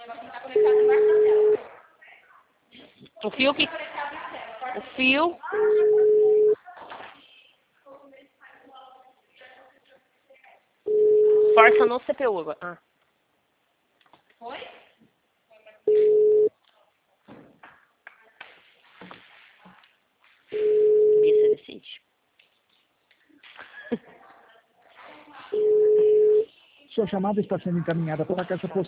O fio que... O fio... Força no CPU agora. Ah. Foi? Você decide. Sua chamada está sendo encaminhada para a caixa postal.